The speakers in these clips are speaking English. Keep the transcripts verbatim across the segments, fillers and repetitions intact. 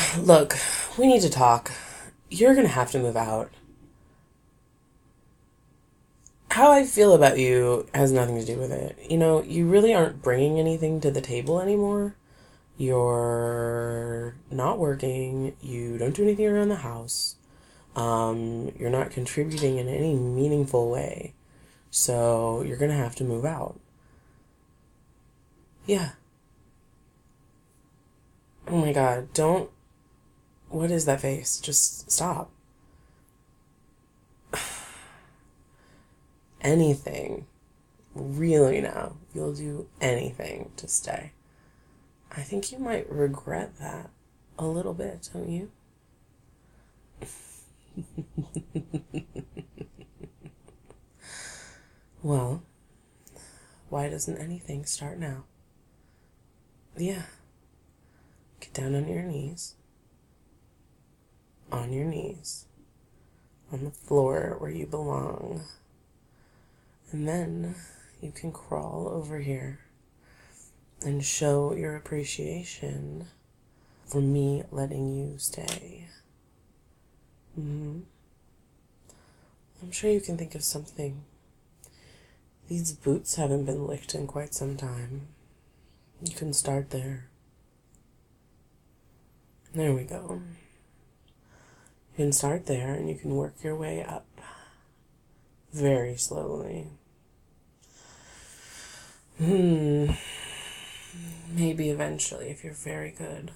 Look, we need to talk. You're gonna have to move out. How I feel about you has nothing to do with it. You know, you really aren't bringing anything to the table anymore. You're not working. You don't do anything around the house. Um, you're not contributing in any meaningful way. So you're gonna have to move out. Yeah. Oh my god, don't. What is that face? Just stop. Anything. Really now. You'll do anything to stay. I think you might regret that a little bit, don't you? Well, why doesn't anything start now? Yeah. Get down on your knees. On your knees. On the floor where you belong. And then you can crawl over here and show your appreciation for me letting you stay. Mm-hmm. I'm sure you can think of something. These boots haven't been licked in quite some time. You can start there. There we go. You can start there and you can work your way up very slowly. Hmm. Maybe eventually, if you're very good,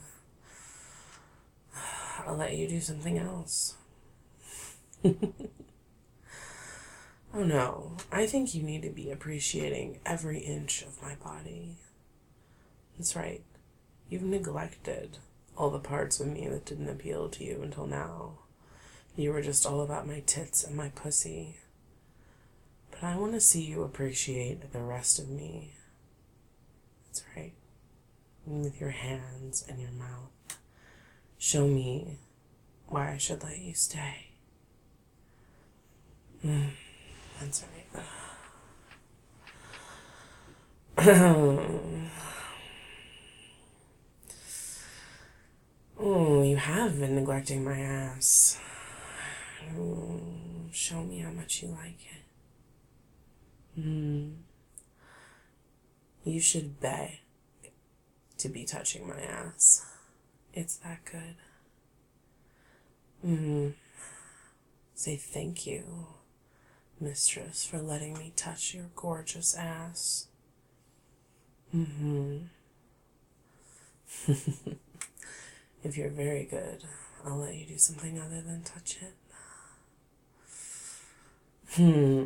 I'll let you do something else. Oh no, I think you need to be appreciating every inch of my body. That's right. You've neglected all the parts of me that didn't appeal to you until now. You were just all about my tits and my pussy. But I want to see you appreciate the rest of me. That's right. With your hands and your mouth. Show me why I should let you stay. Mm, that's right. Oh, you have been neglecting my ass. Oh, show me how much you like it. Mm. You should beg to be touching my ass. It's that good. Mm-hmm. Say thank you, mistress, for letting me touch your gorgeous ass. Mm-hmm. If you're very good, I'll let you do something other than touch it. Hmm.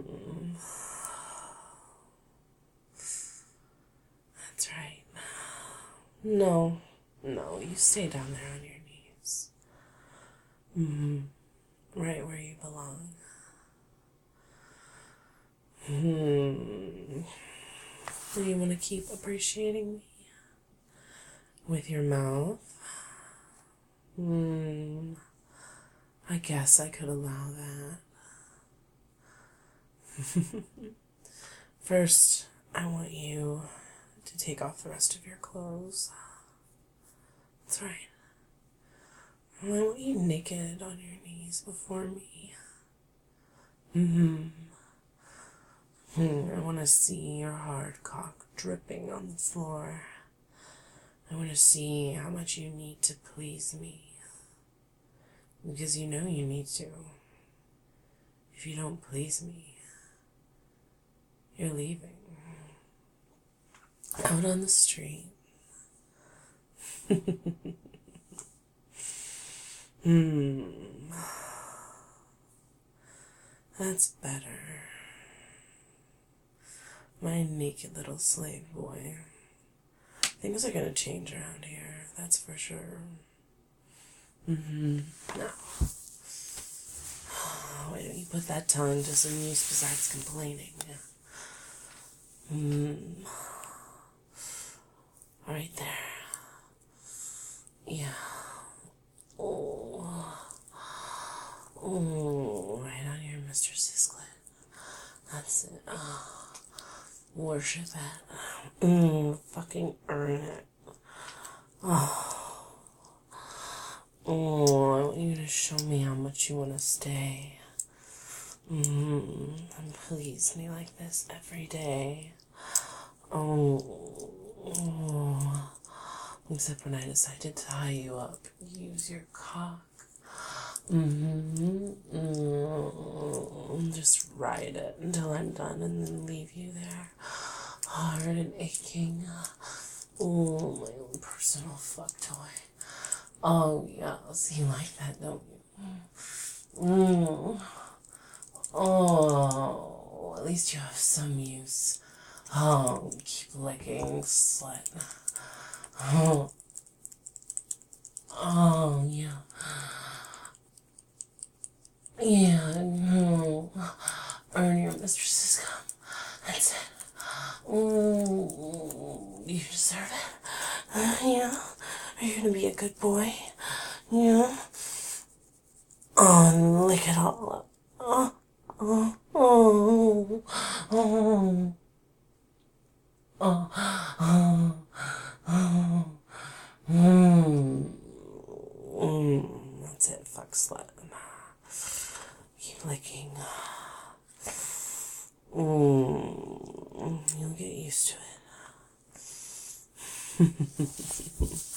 That's right. No, no, you stay down there on your knees. Mm-hmm. Right where you belong. Hmm. Do you want to keep appreciating me with your mouth? Hmm. I guess I could allow that. First, I want you to take off the rest of your clothes. That's right. I want you naked on your knees before me. Mm-hmm. I want to see your hard cock dripping on the floor. I want to see how much you need to please me. Because you know you need to. If you don't please me, you're leaving. Out on the street. Hmm. That's better. My naked little slave boy. Things are gonna change around here, that's for sure. Mm-hmm. Now, why don't you put that tongue to some use besides complaining? Hmm. Right there. Yeah. Oh. Oh, right on your mistress's clit. That's it. Oh. Worship it. Mm, fucking earn it. Oh. Oh, I want you to show me how much you want to stay. Mm-hmm. And please me like this every day. Oh, oh. Except when I decide to tie you up, use your cock. Mm-hmm. Mm-hmm. Just ride it until I'm done and then leave you there, hard and aching. Oh, my own personal fuck toy. Oh, yes, you like that, don't you? Mm. Oh, at least you have some use. Oh, keep licking, slut. Oh, oh, yeah. Yeah, no. Earn your mistress's cum. That's it. Oh, you deserve it. Uh, yeah. Are you gonna be a good boy? Yeah. Oh, and lick it all up. Oh, oh, oh, oh, oh, oh, oh. Mm. Mm. That's it, fuck slut. Keep licking. Mm. You'll get used to it.